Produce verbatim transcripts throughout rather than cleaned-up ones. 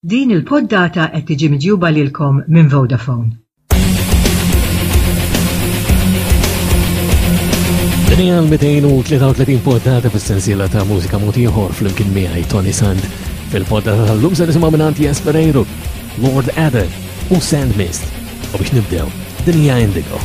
Din il-poddata qed tiġi miġjuba lilkom minn Vodafone. Din hija l-mejtejn u tlieta u tletin poddata fis-sensiela ta' mużika mod ieħor flimkien miegħi Tony Sand. Fil-poddata tal-lum se nisimgħu minn Jesper, Lord Adder u Sandmist. U biex nibdew, din hija Indigo.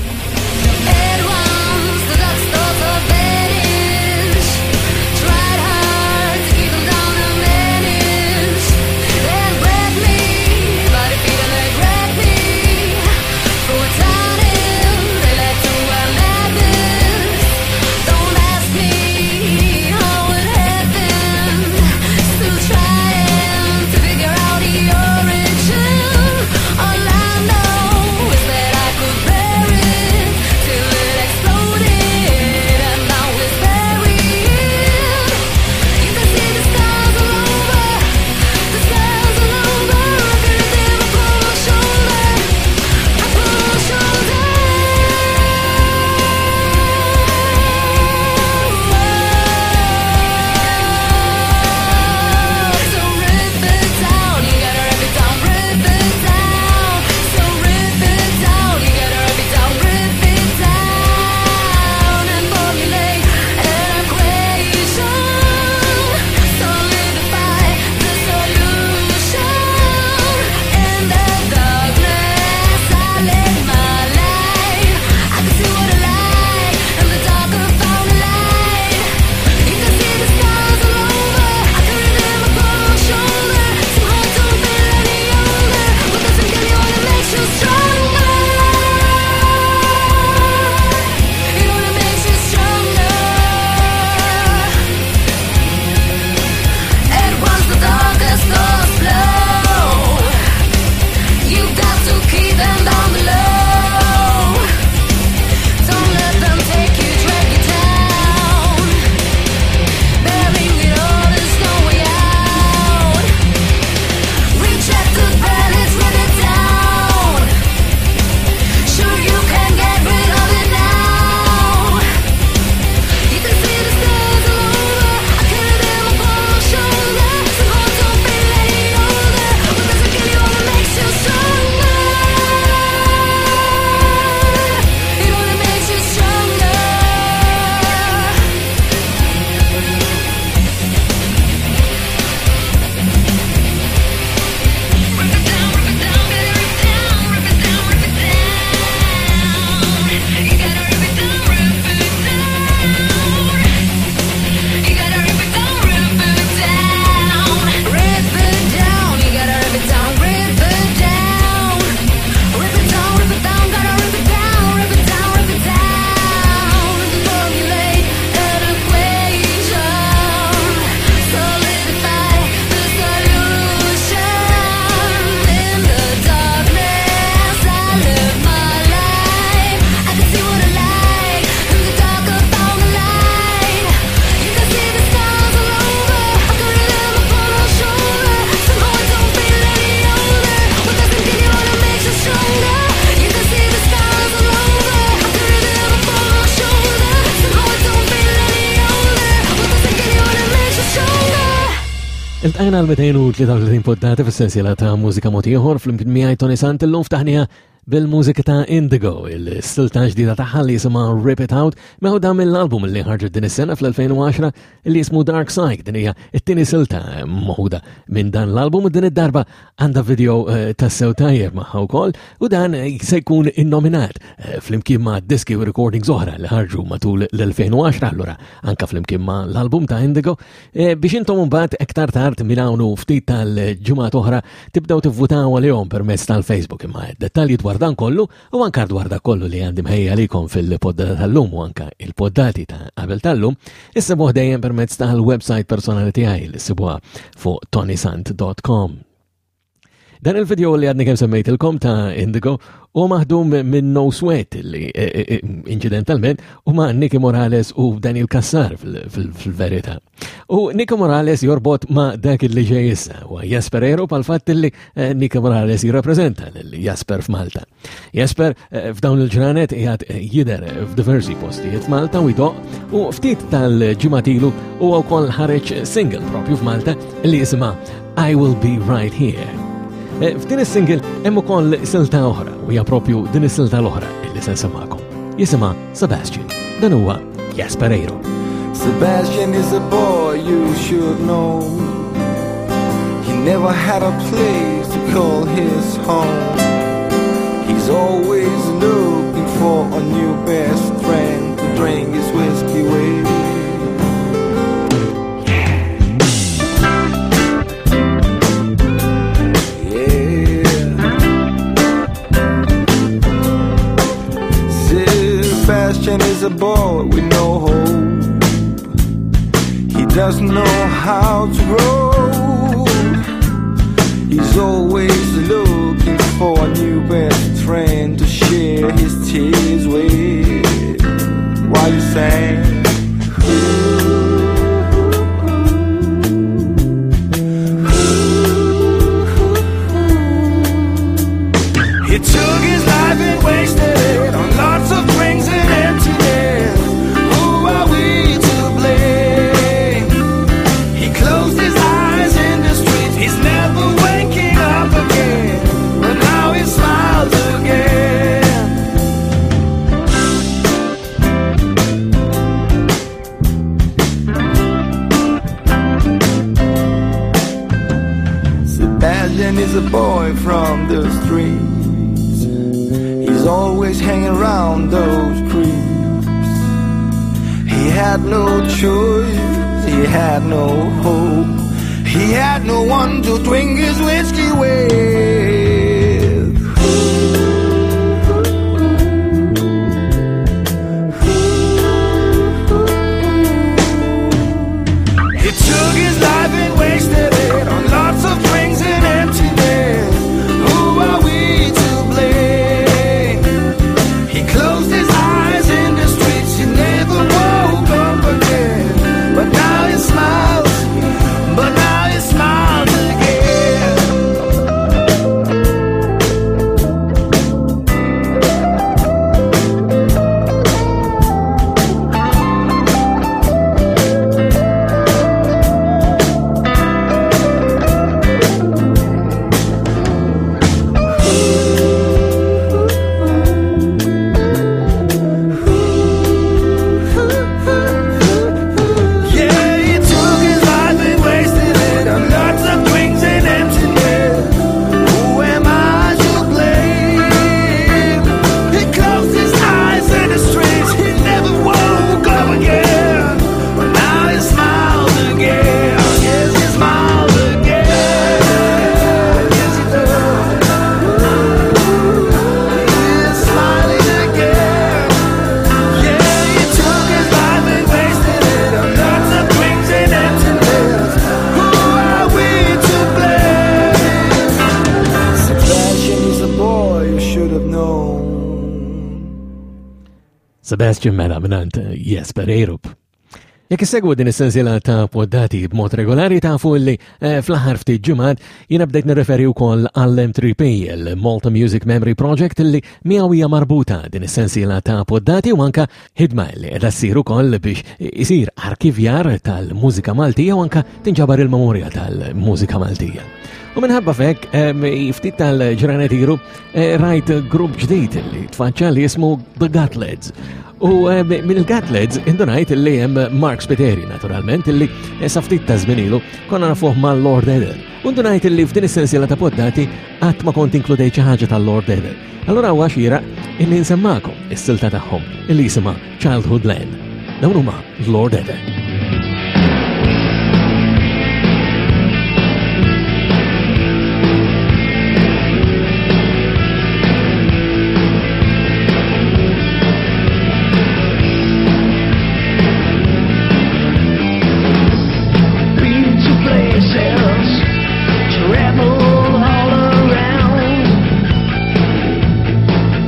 Il-tqajna l-mejtejn u tlieta u tletin poddata fis-sensiela ta' mużika mod ieħor flimkien miegħi Tony Sand illum ftaħniha bil-mużika ta' Indigo, il-stilta ġdida tagħha li jisimha Rip It Out, meħuda mill-album li ħarġet din is-sena fl-elfejn u għaxra li jismu Dark Side. Din hija t-tieni silta meħuda minn dan l-album u din id-darba għandha video tas-sew tajjeb magħha wkoll u dan se jkun innominat flimkien ma' diski u recordings oħra li ħarġu matul l-elfejn u għaxra allura anke flimkien ma' l-album ta' Indigo biex intom imbagħad iktar tard minn hawn u ftit tal-ġimgħat oħra tibdew tivvutaw għalihom permezz tal-Facebook imma dettalji dwar dan kollu u anka dwar dak kollu li għandi mħejja likom fil-poddata tal-lum u anka il-poddati ta' qabel tal-lum issibuh dejjem permezz tal-website personali tiegħi li sibuha fuq tony sand dot com. Dan il-video li għadni kemm semmejtilkom ta' Indigo u maħdum minn No Sweat li incidentalment u ma' Nicky Morales u Daniel Cassar fil-verità. U Nicky Morales jorbot ma' dak li ġej issa u Jesper pal-fatt li Nicky Morales jirrappreżenta l-Jesper f'Malta. Jesper f'dawn il-ġranet jgħat jider f'diversi postijiet Malta u jdoq u ftit tal-ġimatilu u wkoll ħareġ single propju f'Malta li jisima I Will Be Right Here. F'din is-single hemm ukoll silta oħra u hija proprju din is-silta l-oħra illi se nsemmakom. Jisimha Sebastian. Dan huwa Jaspereiro. Sebastian is a boy you should know. He never had a place to call his home. He's always looking for a new best friend to drink his whiskey with. Sebastian is a boy with no hope. He doesn't know how to grow. He's always looking for a new best friend to share his tears with. While you sang, he took his life and wasted it on lots of drinks and emptiness. Who are we to blame? He closed his eyes in the streets. He's never waking up again, but now he smiles again. Sebastian is a boy from the streets. He's always hanging around those creeps. He had no choice, he had no hope. He had no one to drink his whiskey with. He took his life and wasted it on lots of drinks and emptiness. Who are we to blame? He closed his eyes in the streets. He never woke up again. But now he smiles. But now he smiles again. Sebastian mela minant Jaspereiro. Jekk issegwu din is-sensiela ta' poddati b'mod regolari tafu li eh, fl-aħħar ftit ġimgħat jiena bdejt nirreferi wkoll għall-M three P, il-Malta Music Memory Project li miegħu hija marbuta din is-sensiela ta' poddati u anke ħidma li qiegħda ssir ukoll biex isir arkivjar tal-mużika Maltija u anke tinġabar il-memorja tal-mużika Maltija. U minħabba fek, ftit tal-ġranet iru, rajt grupp ġdid li tfaċċa li jismu The Gatleds. U minn il-Gatleds indunajt li jem Mark Spiteri, naturalment, li saftit ta' zminilu konna nafuħ ma' Lord Eder. U indunajt li f'din is-sensiela ta' poddati għat ma kont inkludejt xi ħaġa tal-Lord Eder. Allora huwa xira illi nsemmakom is-silta tagħhom illi jisimha Childhood Land. Dawn huma Lord Eder.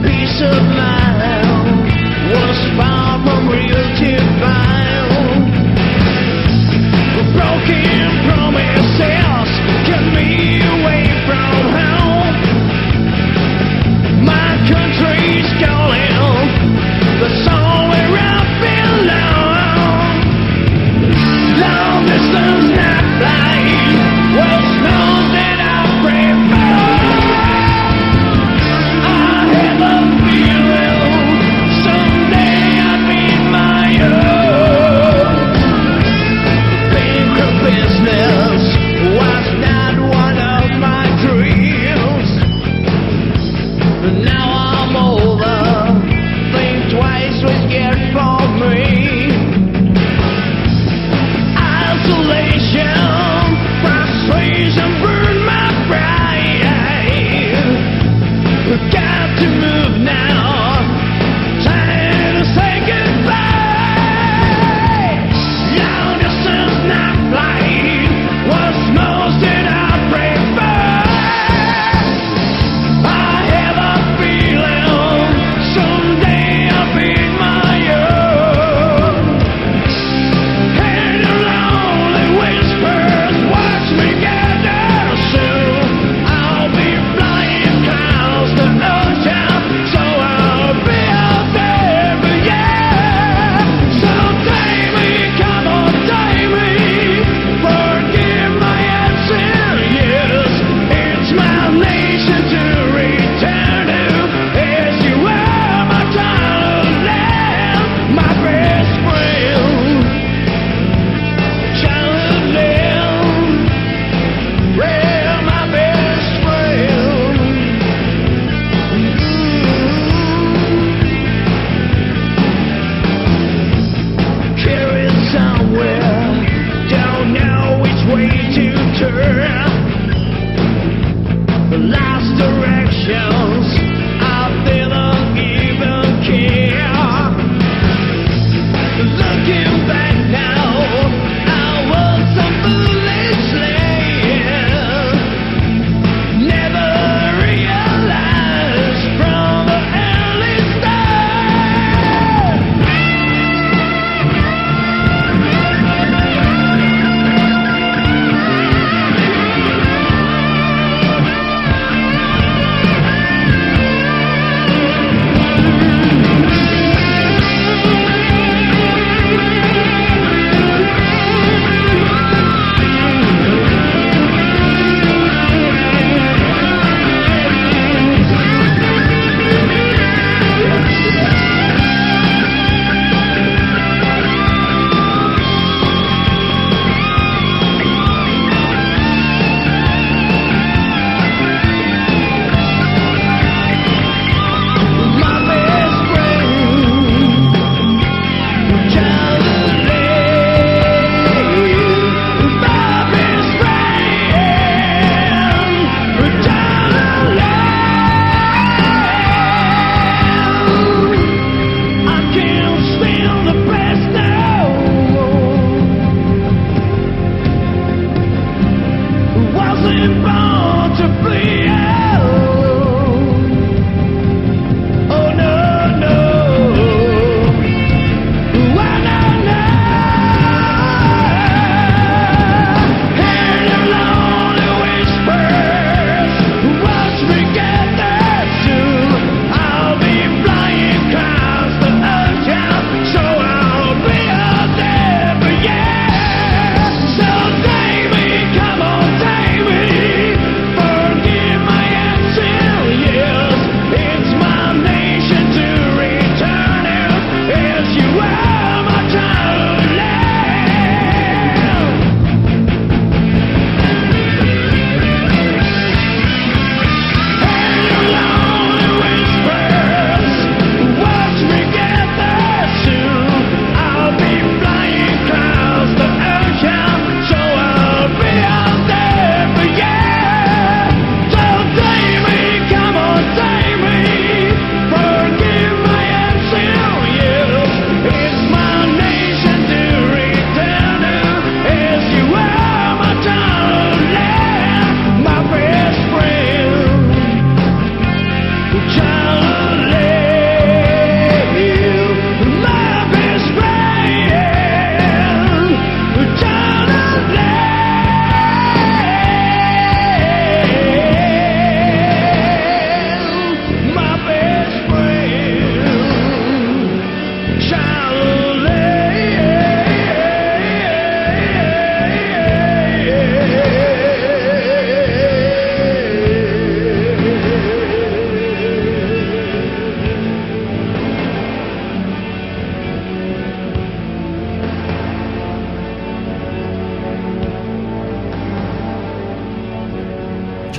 Far from real to find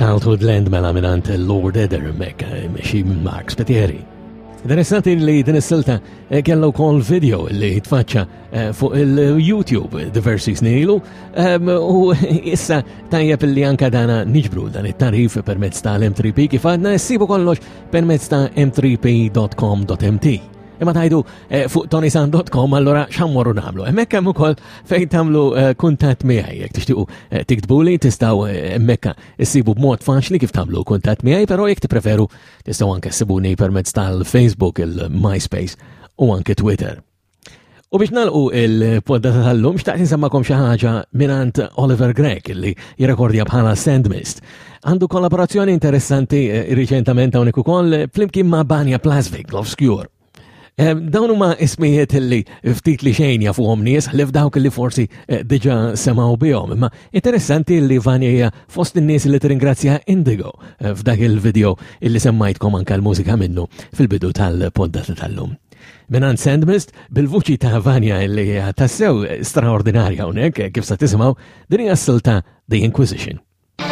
Childhood Land mela minant Lord Eder mek mexi Mark Spetieri. Interessanti li din is-silta kellu wkoll video li jitfaċċa fuq il-YouTube diversi snilu u issa tajjeb li anka dana niġbru dan it-tarif permezz tal-M three P kif għadna ssibu kollox permezz ta' m three p dot com dot m t. Imma tajdu fuq tonisan dot com allora xammorru nagħmlu. Hemmhekk hemm ukoll fejn tagħmlu kuntatt miegħi jekk tixtiequ tiktbuli tistgħu hemmhekk issibu b'mod faċli kif tagħmlu kuntatt miegħi, però jekk tippreferu tistgħu anke ssibuni permezz tal-Facebook, il-MySpace u anke Twitter. U biex nagħlqu il-poddata tal-lum xtaqt insemmakom xi ħaġa mingħand Oliver Gregg li jirrekordja bħala Sandmist. Għandu kollaborazzjoni interessanti riċentament hawnhekk ukoll flimkien ma' Banja Plasvik l-Obscure. Dawn huma ismijiet li ftit li xejn jafuhom nies ħlif dawk li forsi diġà semgħu bihom, imma interessanti li Vanja hija fost in-nies li tirringrazzja Indigo f'dak il-video illi semmajtkom anke l-mużika minnu fil-bidu tal-poddata tal-lum. Minant Sandmist, bil-vuċi ta' Vanja li hija tassew straordinarja hawnhekk kif sa tisimgħu din hija s-silta The Inquisition.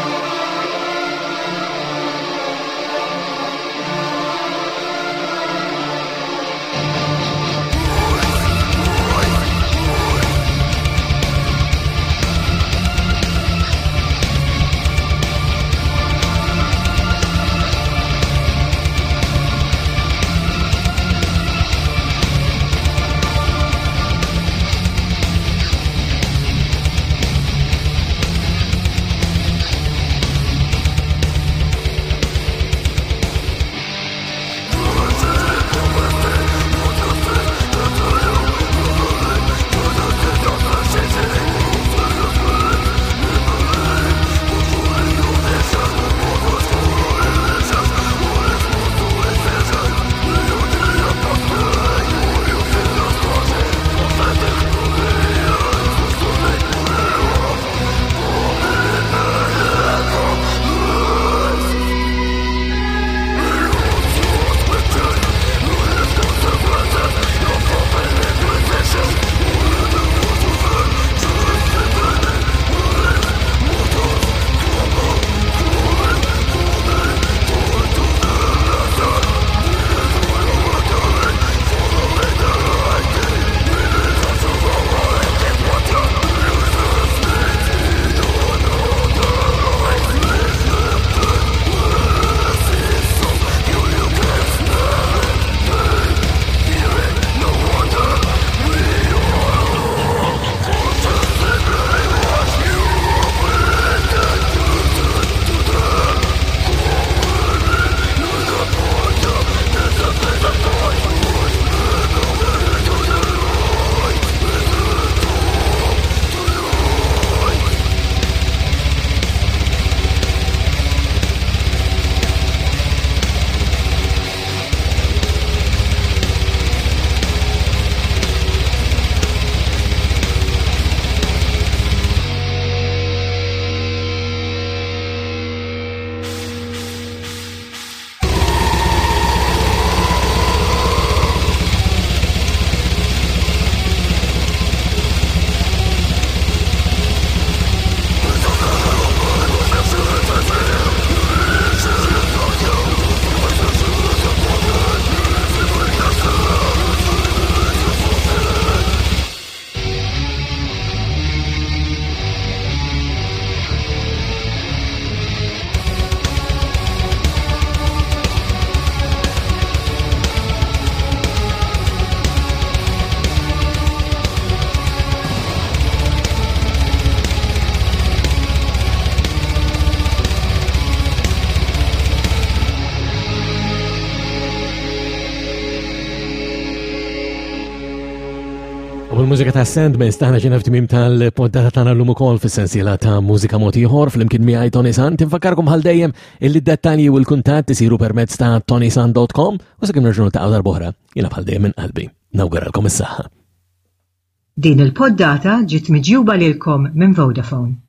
U l-mużika ta' Sandmist taħna ġena f'timim tal-poddata tagħna llum ukoll fis-sensiela ta' mużika mod ieħor fl-imkien miegħi Tony San. Tinfakkarkom bħal dejjem illi d-dettalji u l-kuntatt isiru permezz ta' tonisan dot com u sakemm nerġgħu ta' darb'oħra jiena bħal dejjem minn qalbi. Nawguralkom is-saħħa. Din il-poddata ġiet miġjuba lilkom minn Vodafone.